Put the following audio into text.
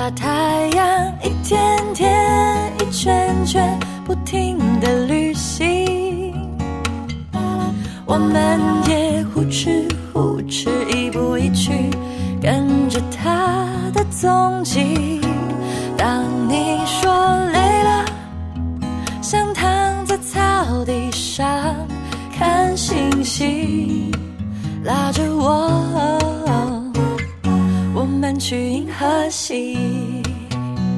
大太阳一天天一圈圈不停地旅行，我们也呼哧呼哧一步一趋跟着他的踪迹。当你说累了，想躺在草地上看星星，拉着我们去银河系。